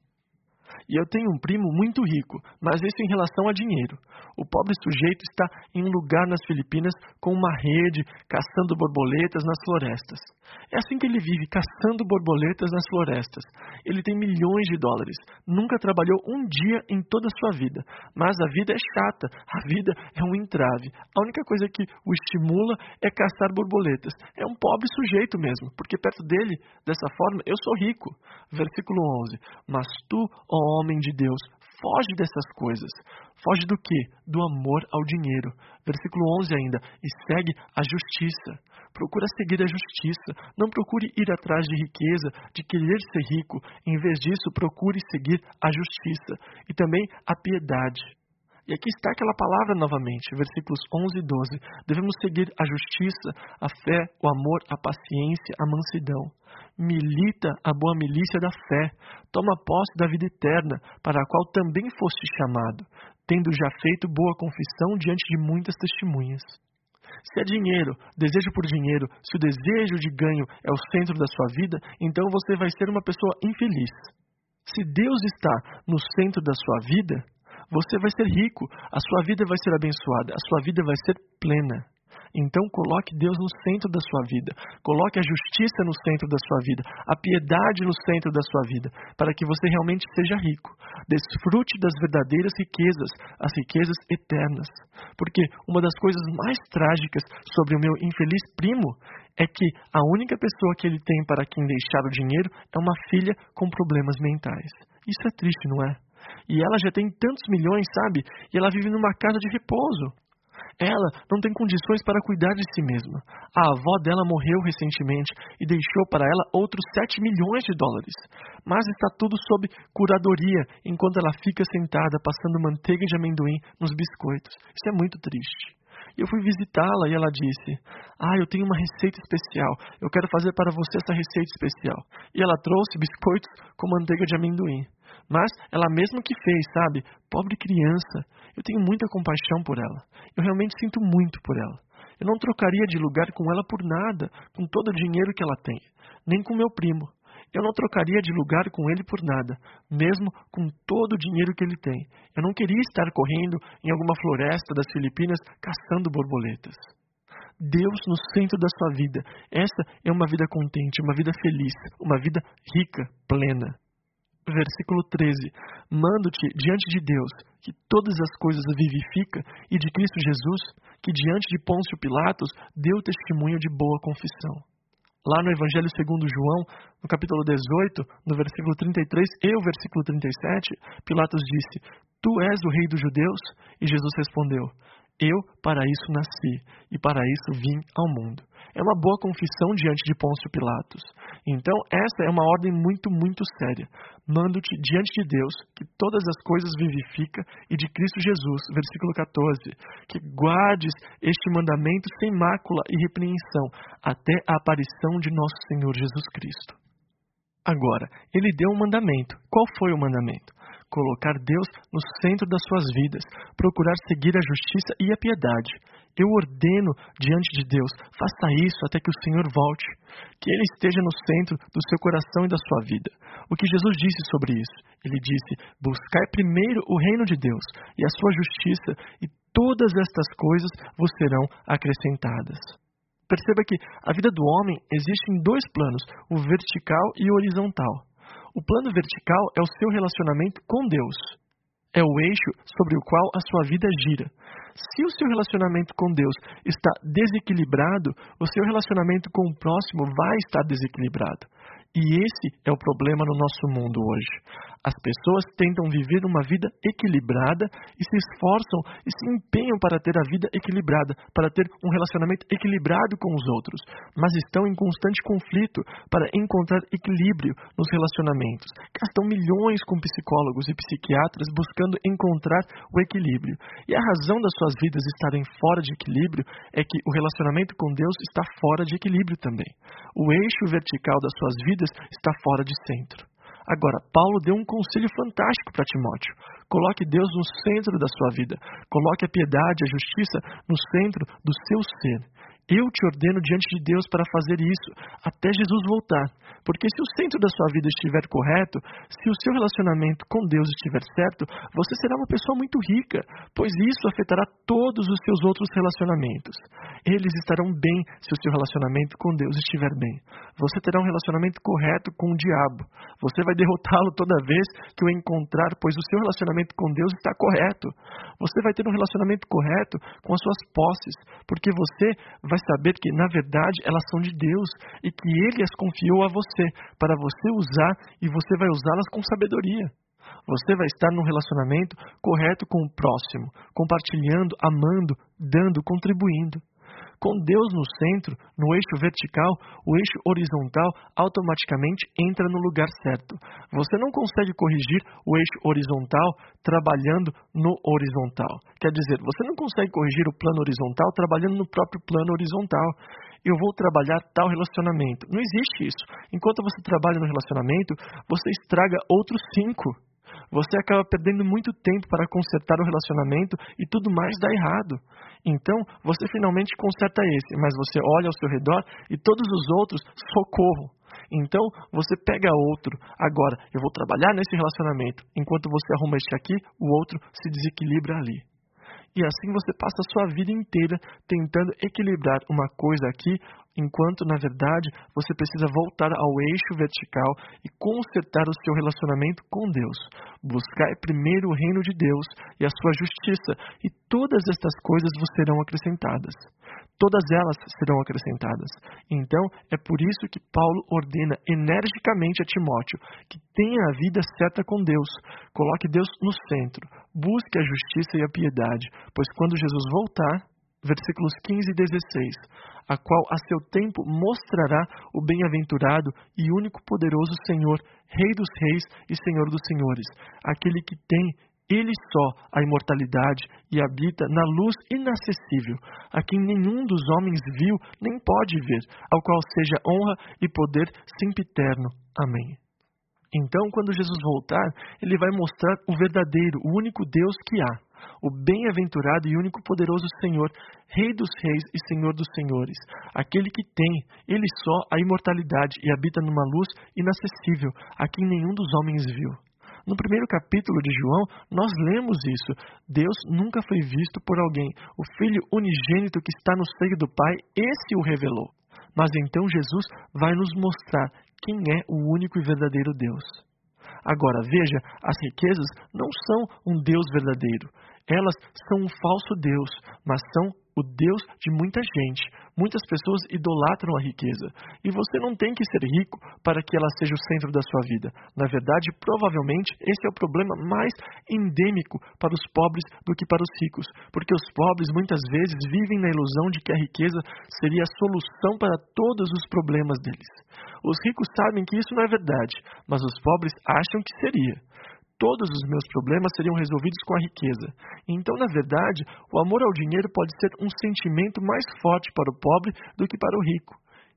E eu tenho um primo muito rico, mas isso em relação a dinheiro. O pobre sujeito está em um lugar nas Filipinas com uma rede, caçando borboletas nas florestas. É assim que ele vive, caçando borboletas nas florestas. Ele tem milhões de dólares, nunca trabalhou um dia em toda a sua vida. Mas a vida é chata, a vida é um entrave. A única coisa que o estimula é caçar borboletas. É um pobre sujeito mesmo, porque perto dele, dessa forma, eu sou rico. Versículo onze. Mas tu, ó homem de Deus, foge dessas coisas. Foge do quê? Do amor ao dinheiro. Versículo onze ainda. E segue a justiça. Procura seguir a justiça. Não procure ir atrás de riqueza, de querer ser rico. Em vez disso, procure seguir a justiça. E também a piedade. E aqui está aquela palavra novamente, versículos onze e doze. Devemos seguir a justiça, a fé, o amor, a paciência, a mansidão. Milita a boa milícia da fé. Toma posse da vida eterna, para a qual também foste chamado, tendo já feito boa confissão diante de muitas testemunhas. Se é dinheiro, desejo por dinheiro, se o desejo de ganho é o centro da sua vida, então você vai ser uma pessoa infeliz. Se Deus está no centro da sua vida, você vai ser rico, a sua vida vai ser abençoada, a sua vida vai ser plena. Então coloque Deus no centro da sua vida, coloque a justiça no centro da sua vida, a piedade no centro da sua vida, para que você realmente seja rico. Desfrute das verdadeiras riquezas, as riquezas eternas. Porque uma das coisas mais trágicas sobre o meu infeliz primo é que a única pessoa que ele tem para quem deixar o dinheiro é uma filha com problemas mentais. Isso é triste, não é? E ela já tem tantos milhões, sabe? E ela vive numa casa de repouso. Ela não tem condições para cuidar de si mesma. A avó dela morreu recentemente e deixou para ela outros sete milhões de dólares. Mas está tudo sob curadoria, enquanto ela fica sentada passando manteiga de amendoim nos biscoitos. Isso é muito triste. Eu fui visitá-la e ela disse, ah, eu tenho uma receita especial, eu quero fazer para você essa receita especial. E ela trouxe biscoitos com manteiga de amendoim. Mas ela mesma que fez, sabe? Pobre criança. Eu tenho muita compaixão por ela. Eu realmente sinto muito por ela. Eu não trocaria de lugar com ela por nada, com todo o dinheiro que ela tem. Nem com meu primo. Eu não trocaria de lugar com ele por nada, mesmo com todo o dinheiro que ele tem. Eu não queria estar correndo em alguma floresta das Filipinas caçando borboletas. Deus no centro da sua vida. Essa é uma vida contente, uma vida feliz, uma vida rica, plena. Versículo treze. Mando-te diante de Deus, que todas as coisas vivifica, e de Cristo Jesus, que diante de Pôncio Pilatos deu testemunho de boa confissão. Lá no Evangelho segundo João, no capítulo dezoito, no versículo trinta e três e o versículo trinta e sete, Pilatos disse, Tu és o rei dos judeus? E Jesus respondeu, Eu para isso nasci, e para isso vim ao mundo. É uma boa confissão diante de Pôncio Pilatos. Então, essa é uma ordem muito, muito séria. Mando-te diante de Deus, que todas as coisas vivifica, e de Cristo Jesus, versículo catorze, que guardes este mandamento sem mácula e repreensão, até a aparição de nosso Senhor Jesus Cristo. Agora, ele deu um mandamento. Qual foi o mandamento? colocar Deus no centro das suas vidas, procurar seguir a justiça e a piedade. Eu ordeno diante de Deus, faça isso até que o Senhor volte, que Ele esteja no centro do seu coração e da sua vida. O que Jesus disse sobre isso? Ele disse, buscai primeiro o reino de Deus e a sua justiça, e todas estas coisas vos serão acrescentadas. Perceba que a vida do homem existe em dois planos, o vertical e o horizontal. O plano vertical é o seu relacionamento com Deus. É o eixo sobre o qual a sua vida gira. Se o seu relacionamento com Deus está desequilibrado, o seu relacionamento com o próximo vai estar desequilibrado. E esse é o problema no nosso mundo hoje. As pessoas tentam viver uma vida equilibrada e se esforçam e se empenham para ter a vida equilibrada, para ter um relacionamento equilibrado com os outros, mas estão em constante conflito para encontrar equilíbrio nos relacionamentos. Gastam milhões com psicólogos e psiquiatras buscando encontrar o equilíbrio. E a razão das suas vidas estarem fora de equilíbrio é que o relacionamento com Deus está fora de equilíbrio também. O eixo vertical das suas vidas está fora de centro. Agora, Paulo deu um conselho fantástico para Timóteo. Coloque Deus no centro da sua vida. Coloque a piedade, a justiça no centro do seu ser. Eu te ordeno diante de Deus para fazer isso, até Jesus voltar. Porque se o centro da sua vida estiver correto, se o seu relacionamento com Deus estiver certo, você será uma pessoa muito rica, pois isso afetará todos os seus outros relacionamentos. Eles estarão bem se o seu relacionamento com Deus estiver bem. Você terá um relacionamento correto com o diabo. Você vai derrotá-lo toda vez que o encontrar, pois o seu relacionamento com Deus está correto. Você vai ter um relacionamento correto com as suas posses, porque você vai saber que, na verdade, elas são de Deus e que Ele as confiou a você, para você usar, e você vai usá-las com sabedoria. Você vai estar num relacionamento correto com o próximo, compartilhando, amando, dando, contribuindo. Com Deus no centro, no eixo vertical, o eixo horizontal automaticamente entra no lugar certo. Você não consegue corrigir o eixo horizontal trabalhando no horizontal. Quer dizer, você não consegue corrigir o plano horizontal trabalhando no próprio plano horizontal. Eu vou trabalhar tal relacionamento. Não existe isso. Enquanto você trabalha no relacionamento, você estraga outros cinco. Você acaba perdendo muito tempo para consertar o relacionamento e tudo mais dá errado. Então, você finalmente conserta esse, mas você olha ao seu redor e todos os outros, socorro. Então, você pega outro. Agora, eu vou trabalhar nesse relacionamento. Enquanto você arruma este aqui, o outro se desequilibra ali. E assim você passa a sua vida inteira tentando equilibrar uma coisa aqui, enquanto, na verdade, você precisa voltar ao eixo vertical e consertar o seu relacionamento com Deus. Buscar primeiro o reino de Deus e a sua justiça, e todas estas coisas vos serão acrescentadas. Todas elas serão acrescentadas. Então, é por isso que Paulo ordena energicamente a Timóteo que tenha a vida certa com Deus. Coloque Deus no centro. Busque a justiça e a piedade, pois quando Jesus voltar, versículos quinze e dezesseis, a qual a seu tempo mostrará o bem-aventurado e único poderoso Senhor, Rei dos reis e Senhor dos senhores, aquele que tem Ele só a imortalidade e habita na luz inacessível, a quem nenhum dos homens viu nem pode ver, ao qual seja honra e poder sempiterno. Amém. Então, quando Jesus voltar, Ele vai mostrar o verdadeiro, o único Deus que há, o bem-aventurado e único poderoso Senhor, Rei dos reis e Senhor dos senhores, aquele que tem, Ele só, a imortalidade e habita numa luz inacessível, a quem nenhum dos homens viu. No primeiro capítulo de João, nós lemos isso. Deus nunca foi visto por alguém. O Filho unigênito que está no seio do Pai, esse o revelou. Mas então Jesus vai nos mostrar quem é o único e verdadeiro Deus. Agora, veja, as riquezas não são um Deus verdadeiro. Elas são um falso Deus, mas são o Deus de muita gente. Muitas pessoas idolatram a riqueza. E você não tem que ser rico para que ela seja o centro da sua vida. Na verdade, provavelmente, esse é o problema mais endêmico para os pobres do que para os ricos. Porque os pobres, muitas vezes, vivem na ilusão de que a riqueza seria a solução para todos os problemas deles. Os ricos sabem que isso não é verdade, mas os pobres acham que seria. Todos os meus problemas seriam resolvidos com a riqueza. Então, na verdade, o amor ao dinheiro pode ser um sentimento mais forte para o pobre do que para o rico.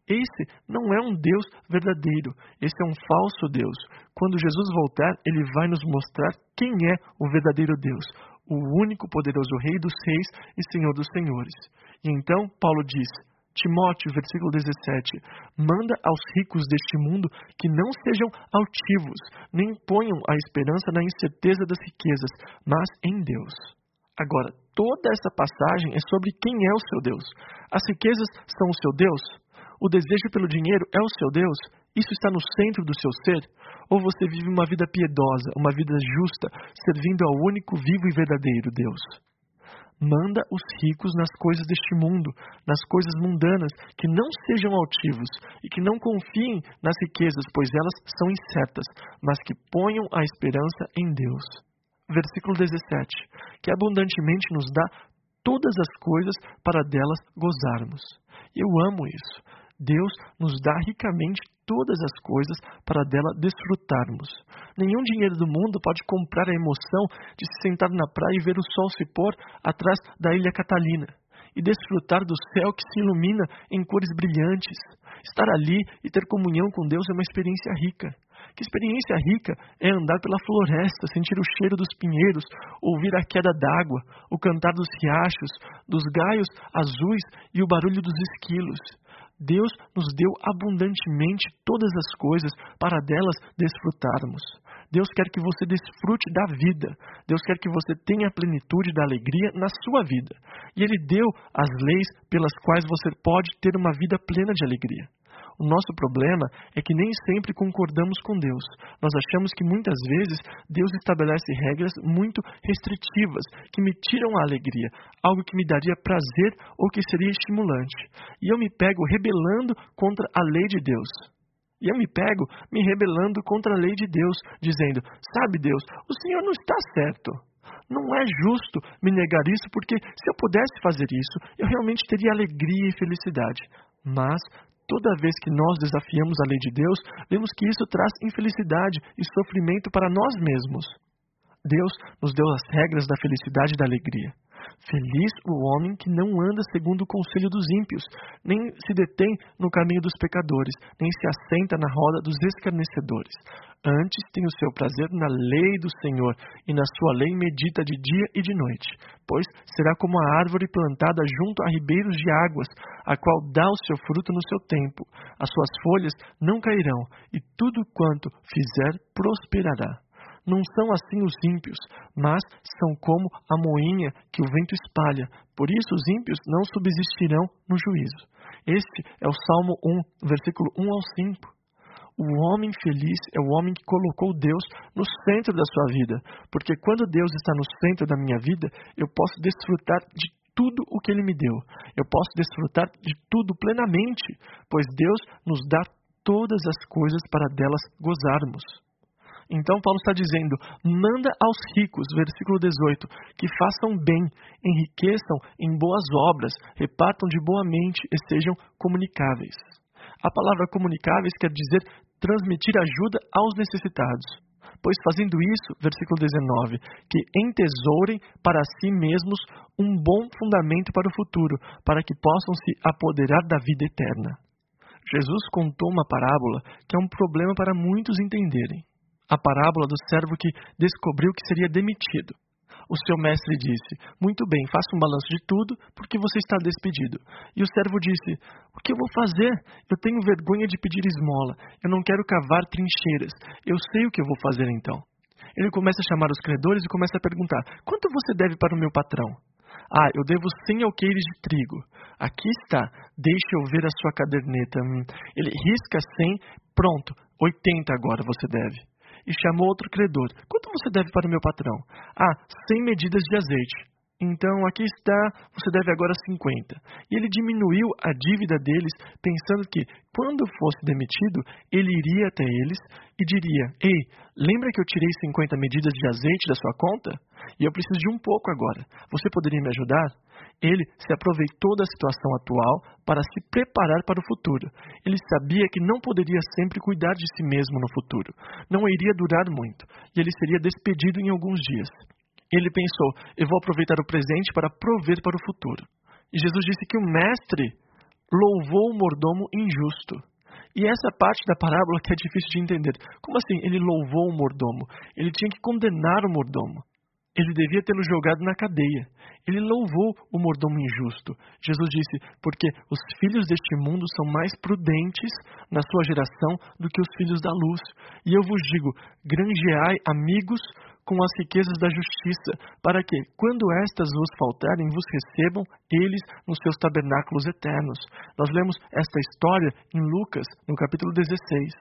Esse não é um Deus verdadeiro, esse é um falso Deus. Quando Jesus voltar, ele vai nos mostrar quem é o verdadeiro Deus, o único poderoso Rei dos Reis e Senhor dos Senhores. E então Paulo diz, Timóteo, versículo dezessete, manda aos ricos deste mundo que não sejam altivos, nem ponham a esperança na incerteza das riquezas, mas em Deus. Agora, toda essa passagem é sobre quem é o seu Deus. As riquezas são o seu Deus? O desejo pelo dinheiro é o seu Deus? Isso está no centro do seu ser? Ou você vive uma vida piedosa, uma vida justa, servindo ao único vivo e verdadeiro Deus? Manda os ricos nas coisas deste mundo, nas coisas mundanas, que não sejam altivos e que não confiem nas riquezas, pois elas são incertas, mas que ponham a esperança em Deus. Versículo dezessete, que abundantemente nos dá todas as coisas para delas gozarmos. Eu amo isso. Deus nos dá ricamente todas as coisas para dela desfrutarmos. Nenhum dinheiro do mundo pode comprar a emoção de se sentar na praia e ver o sol se pôr atrás da Ilha Catalina e desfrutar do céu que se ilumina em cores brilhantes. Estar ali e ter comunhão com Deus é uma experiência rica. Que experiência rica é andar pela floresta, sentir o cheiro dos pinheiros, ouvir a queda d'água, o cantar dos riachos, dos gaios azuis e o barulho dos esquilos. Deus nos deu abundantemente todas as coisas para delas desfrutarmos. Deus quer que você desfrute da vida. Deus quer que você tenha a plenitude da alegria na sua vida. E Ele deu as leis pelas quais você pode ter uma vida plena de alegria. O nosso problema é que nem sempre concordamos com Deus. Nós achamos que muitas vezes Deus estabelece regras muito restritivas que me tiram a alegria, algo que me daria prazer ou que seria estimulante. E eu me pego rebelando contra a lei de Deus. E eu me pego me rebelando contra a lei de Deus, dizendo, sabe Deus, o Senhor não está certo. Não é justo me negar isso, porque se eu pudesse fazer isso, eu realmente teria alegria e felicidade. Mas toda vez que nós desafiamos a lei de Deus, vemos que isso traz infelicidade e sofrimento para nós mesmos. Deus nos deu as regras da felicidade e da alegria. Feliz o homem que não anda segundo o conselho dos ímpios, nem se detém no caminho dos pecadores, nem se assenta na roda dos escarnecedores. Antes tem o seu prazer na lei do Senhor, e na sua lei medita de dia e de noite. Pois será como a árvore plantada junto a ribeiros de águas, a qual dá o seu fruto no seu tempo. As suas folhas não cairão, e tudo quanto fizer prosperará. Não são assim os ímpios, mas são como a moinha que o vento espalha. Por isso os ímpios não subsistirão no juízo. Este é o Salmo um, versículo um ao cinco. O homem feliz é o homem que colocou Deus no centro da sua vida, porque quando Deus está no centro da minha vida, eu posso desfrutar de tudo o que Ele me deu. Eu posso desfrutar de tudo plenamente, pois Deus nos dá todas as coisas para delas gozarmos. Então Paulo está dizendo, manda aos ricos, versículo dezoito, que façam bem, enriqueçam em boas obras, repartam de boa mente e sejam comunicáveis. A palavra comunicáveis quer dizer transmitir ajuda aos necessitados. Pois fazendo isso, versículo dezenove, que entesourem para si mesmos um bom fundamento para o futuro, para que possam se apoderar da vida eterna. Jesus contou uma parábola que é um problema para muitos entenderem. A parábola do servo que descobriu que seria demitido. O seu mestre disse, muito bem, faça um balanço de tudo, porque você está despedido. E o servo disse, o que eu vou fazer? Eu tenho vergonha de pedir esmola, eu não quero cavar trincheiras, eu sei o que eu vou fazer então. Ele começa a chamar os credores e começa a perguntar, quanto você deve para o meu patrão? Ah, eu devo cem alqueires de trigo. Aqui está, deixe eu ver a sua caderneta. Ele risca cem, pronto, oitenta agora você deve. E chamou outro credor. Quanto você deve para o meu patrão? Ah, cem medidas de azeite. Então, aqui está, você deve agora cinquenta. E ele diminuiu a dívida deles, pensando que, quando fosse demitido, ele iria até eles e diria, ei, lembra que eu tirei cinquenta medidas de azeite da sua conta? E eu preciso de um pouco agora. Você poderia me ajudar? Ele se aproveitou da situação atual para se preparar para o futuro. Ele sabia que não poderia sempre cuidar de si mesmo no futuro. Não iria durar muito, e ele seria despedido em alguns dias. Ele pensou, eu vou aproveitar o presente para prover para o futuro. E Jesus disse que o mestre louvou o mordomo injusto. E essa parte da parábola que é difícil de entender. Como assim ele louvou o mordomo? Ele tinha que condenar o mordomo. Ele devia tê-lo jogado na cadeia. Ele louvou o mordomo injusto. Jesus disse, porque os filhos deste mundo são mais prudentes na sua geração do que os filhos da luz. E eu vos digo, granjeai amigos com as riquezas da justiça, para que, quando estas vos faltarem, vos recebam eles nos seus tabernáculos eternos. Nós lemos esta história em Lucas, no capítulo dezesseis.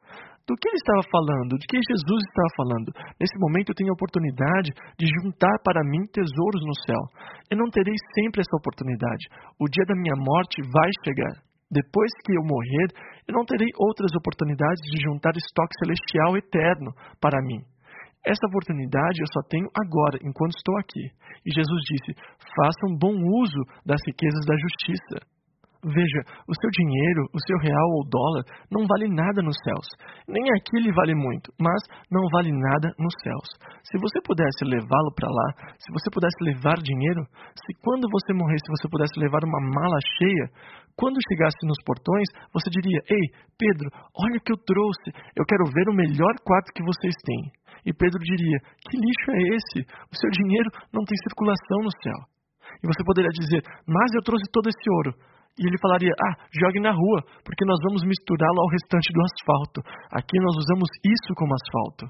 Do que ele estava falando? De que Jesus estava falando? Nesse momento eu tenho a oportunidade de juntar para mim tesouros no céu. Eu não terei sempre essa oportunidade. O dia da minha morte vai chegar. Depois que eu morrer, eu não terei outras oportunidades de juntar estoque celestial eterno para mim. Essa oportunidade eu só tenho agora, enquanto estou aqui. E Jesus disse, façam bom uso das riquezas da justiça. Veja, o seu dinheiro, o seu real ou dólar, não vale nada nos céus. Nem aqui ele vale muito, mas não vale nada nos céus. Se você pudesse levá-lo para lá, se você pudesse levar dinheiro, se quando você morresse você pudesse levar uma mala cheia, quando chegasse nos portões, você diria, ei, Pedro, olha o que eu trouxe, eu quero ver o melhor quarto que vocês têm. E Pedro diria, que lixo é esse? O seu dinheiro não tem circulação no céu. E você poderia dizer, mas eu trouxe todo esse ouro. E ele falaria, ah, jogue na rua, porque nós vamos misturá-lo ao restante do asfalto. Aqui nós usamos isso como asfalto.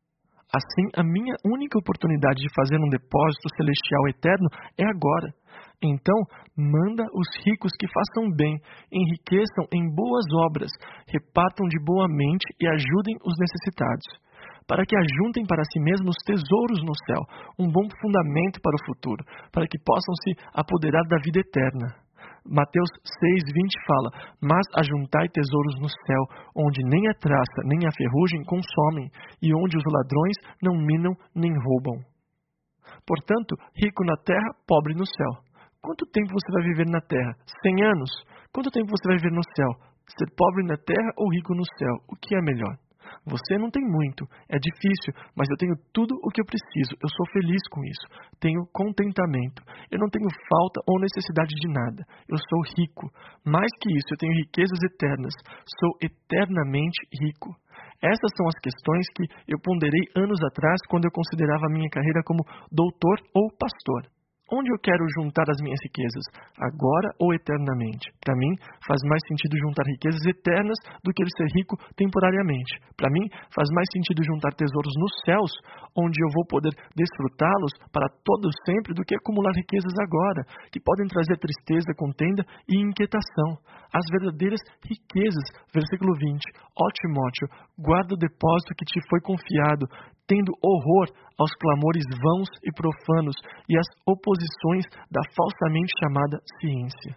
Assim, a minha única oportunidade de fazer um depósito celestial eterno é agora. Então, manda os ricos que façam bem, enriqueçam em boas obras, repartam de boa mente e ajudem os necessitados, para que ajuntem para si mesmos tesouros no céu, um bom fundamento para o futuro, para que possam se apoderar da vida eterna. Mateus seis, vinte fala, mas ajuntai tesouros no céu, onde nem a traça, nem a ferrugem consomem, e onde os ladrões não minam nem roubam. Portanto, rico na terra, pobre no céu. Quanto tempo você vai viver na terra? Cem anos? Quanto tempo você vai viver no céu? Ser pobre na terra ou rico no céu? O que é melhor? Você não tem muito, é difícil, mas eu tenho tudo o que eu preciso, eu sou feliz com isso, tenho contentamento, eu não tenho falta ou necessidade de nada, eu sou rico, mais que isso, eu tenho riquezas eternas, sou eternamente rico. Essas são as questões que eu ponderei anos atrás quando eu considerava a minha carreira como doutor ou pastor. Onde eu quero juntar as minhas riquezas? Agora ou eternamente? Para mim, faz mais sentido juntar riquezas eternas do que ser rico temporariamente. Para mim, faz mais sentido juntar tesouros nos céus, onde eu vou poder desfrutá-los para todo sempre, do que acumular riquezas agora, que podem trazer tristeza, contenda e inquietação. As verdadeiras riquezas, versículo vinte, ó Timóteo, guarda o depósito que te foi confiado, tendo horror aos clamores vãos e profanos e às oposições da falsamente chamada ciência.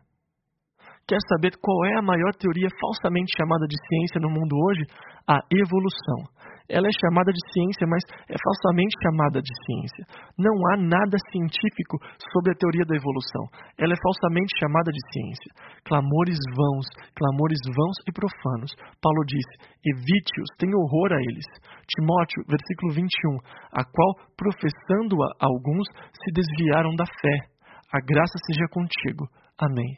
Quer saber qual é a maior teoria falsamente chamada de ciência no mundo hoje? A evolução. Ela é chamada de ciência, mas é falsamente chamada de ciência. Não há nada científico sobre a teoria da evolução. Ela é falsamente chamada de ciência. Clamores vãos, clamores vãos e profanos. Paulo disse, evite-os, tenha horror a eles. Timóteo, versículo vinte e um, a qual, professando-a alguns, se desviaram da fé. A graça seja contigo. Amém.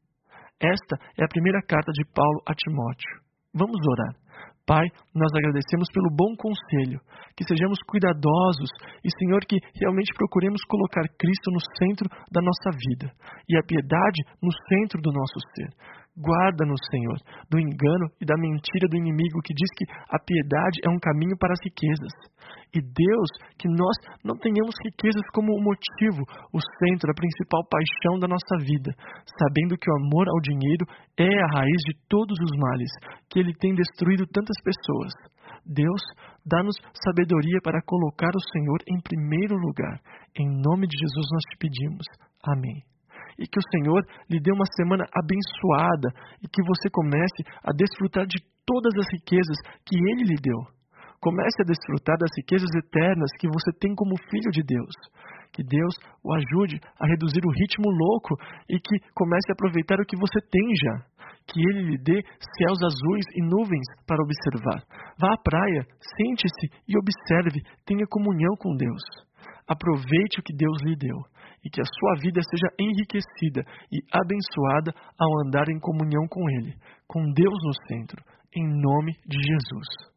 Esta é a primeira carta de Paulo a Timóteo. Vamos orar. Pai, nós agradecemos pelo bom conselho, que sejamos cuidadosos e, Senhor, que realmente procuremos colocar Cristo no centro da nossa vida e a piedade no centro do nosso ser. Guarda-nos, Senhor, do engano e da mentira do inimigo que diz que a piedade é um caminho para as riquezas. E Deus, que nós não tenhamos riquezas como o motivo, o centro, a principal paixão da nossa vida, sabendo que o amor ao dinheiro é a raiz de todos os males, que ele tem destruído tantas pessoas. Deus, dá-nos sabedoria para colocar o Senhor em primeiro lugar. Em nome de Jesus nós te pedimos. Amém. E que o Senhor lhe dê uma semana abençoada e que você comece a desfrutar de todas as riquezas que Ele lhe deu. Comece a desfrutar das riquezas eternas que você tem como filho de Deus. Que Deus o ajude a reduzir o ritmo louco e que comece a aproveitar o que você tem já. Que Ele lhe dê céus azuis e nuvens para observar. Vá à praia, sente-se e observe, tenha comunhão com Deus. Aproveite o que Deus lhe deu. e que a sua vida seja enriquecida e abençoada ao andar em comunhão com Ele, com Deus no centro, em nome de Jesus.